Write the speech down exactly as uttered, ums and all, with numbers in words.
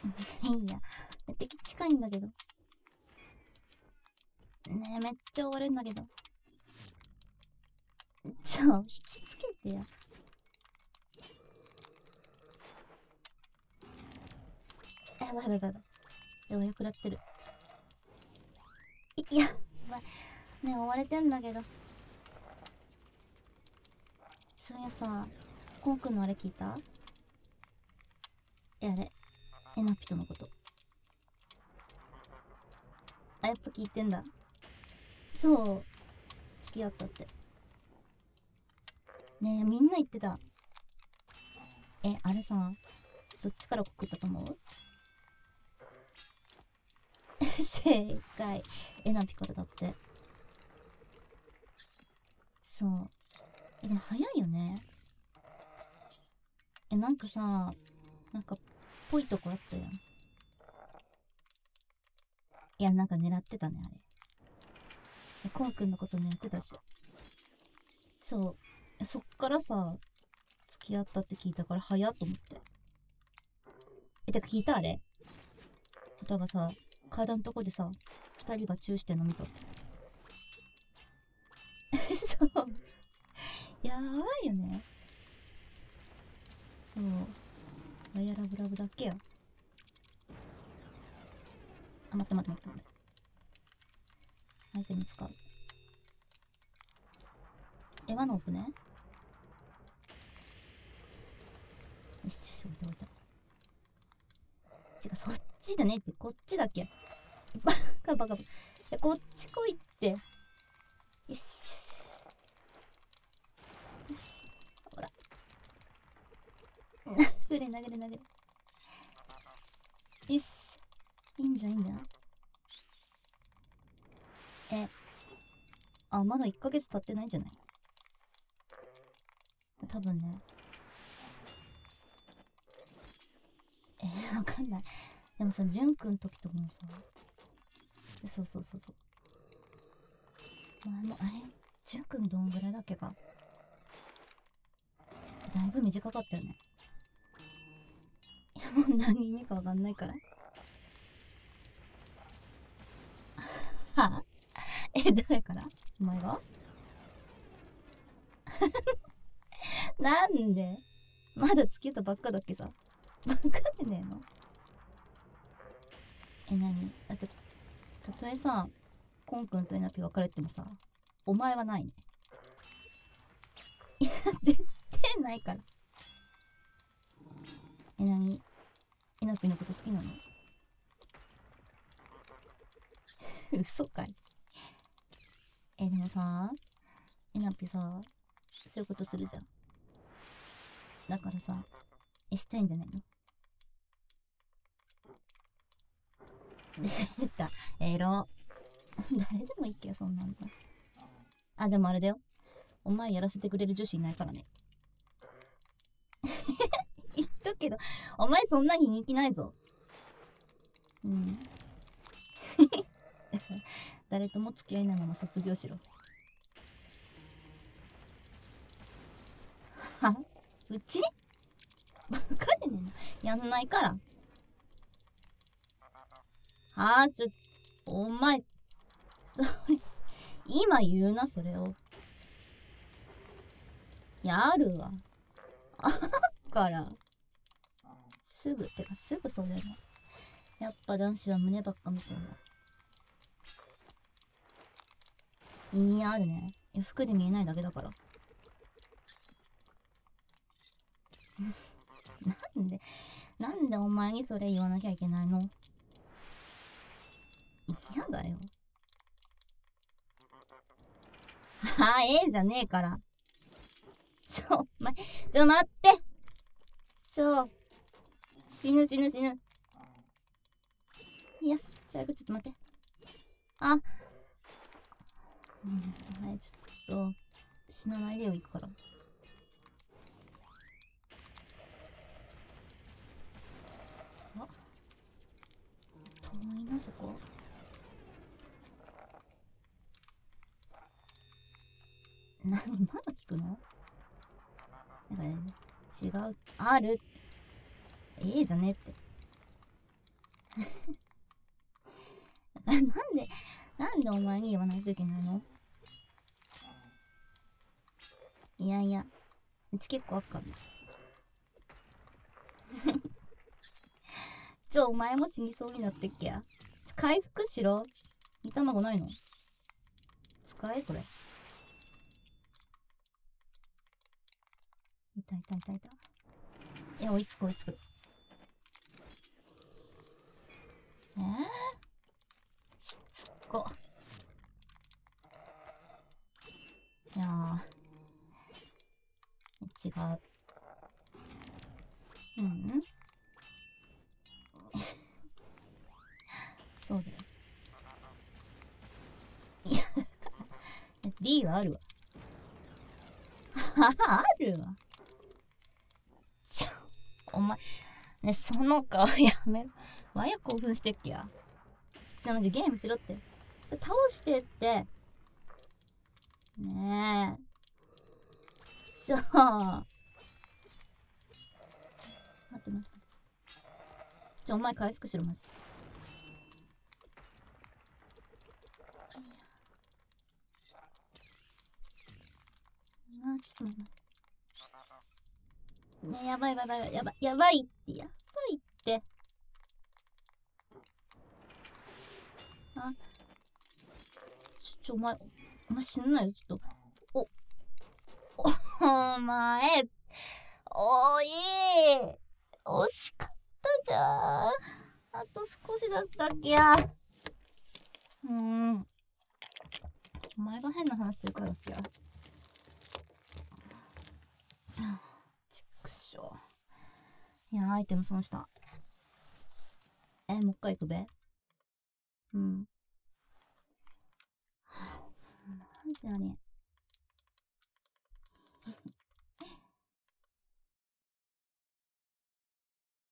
いや、敵近いんだけど。ねえ、めっちゃ追われんだけど。ちょ、引きつけてよ。やばいやばいやばい。やばい、よくなってる。い、いや、やばい。ねえ、追われてんだけど。そういやさ、コンくんのあれ聞いた？え、あれ、えなぴとのこと。あ、やっぱ聞いてんだ。そう、付き合ったって。ねえ、みんな言ってた。え、あれさ、どっちから告ったと思う？正解。えなぴからだって。そう。え、でも早いよね。え、なんかさ、なんか、ぽいとこあったやん。いや、なんか狙ってたね、あれ。え、こうくんのこと狙ってたし。そう。え、そっからさ、付き合ったって聞いたから早っと思って。え、てか聞いたあれ。歌がさ、階段のとこでさ、二人がチューしてんの見とって。そう。やばいよね。そう。ガヤラブラブだっけよ。あ、待って待って待って待って。相手に使う。え、輪の奥ね。よし、置いて置いて。違う、そっちだねって、こっちだっけ。バカバカバカ。いや、こっち来いって。よし。よし。ほら。投げれ投げれ投げれ。よし。いいんじゃんいいんじゃん。え、あ、まだいっかげつ経ってないんじゃない？多分ね。えー、わかんない。でもさ、じゅんくん時とかもさ、そうそうそうそう。まあ、あの、あれ、じゅんくんどんぐらいだっけか。だいぶ短かったよね。いや、もう何意味かわかんないから。はぁ、え、誰から？お前が？なんで？まだ付き合ったばっかだっけさ。バカでねえの？え、なに？だって、たとえさ、コンくんとエナピ別れてもさ、お前はないね。いや、絶対ないから。え、なに？エナピのこと好きなの？嘘かい。え、でもさ、エナピさ、そういうことするじゃん。だからさ、え、したいんじゃないの？出た。エロ。誰でもいいっけよ、そんなんだ。あ、でもあれだよ。お前やらせてくれる女子いないからね。言っとくけど、お前そんなに人気ないぞ。うん。誰とも付き合いないまま卒業しろ。は？うち？バカでねえな。やんないから。はあ、ちょ、お前、それ、今言うな、それを。やるわ。あっから。すぐ、てかすぐそれな。やっぱ男子は胸ばっか見てんだ。いや、あるね。服で見えないだけだから。なんで、なんでお前にそれ言わなきゃいけないの？嫌だよ。はあ、ええじゃねえから。ちょ、お前、ちょ、待って。ちょ、死ぬ死ぬ死ぬ。いや、最後ちょっと待って。あ、うん、はい、ちょっと、死なないでよ、行くから。あ、遠いな、そこ。なに、まだ聞くの？なんかね、違う、ある。ええじゃねって。 なんで、なんでお前に言わないといけないの？いやいや、うち結構あっかんね。ちょ、お前も死にそうになってっけや。回復しろ。煮卵ないの？使えそれ。いたいたいたいた。え、追いつく追いつく。えー、しつこ。いやー、違う。うん、そうだよ。いや、D はあるわ。あるわ。ちょ、お前、ね、その顔やめろ。わや興奮してっけや。じゃあマジゲームしろって。倒してって。ねえ。ちょ、待って待って待って。ちょ、お前回復しろ、マジ。あ、ちょっと待って。ねえ、やばいやばいやばいやばいやばいってやばいって。あ、ちょ、お前、お前死ぬなよ、ちょっと。お、お、お前、おい、惜しかったじゃん。あと少しだったっけや。うーん。お前が変な話するからっけや。ちくしょう。いや、アイテム損した。え、もう一回行くべ。うん。マジあれ。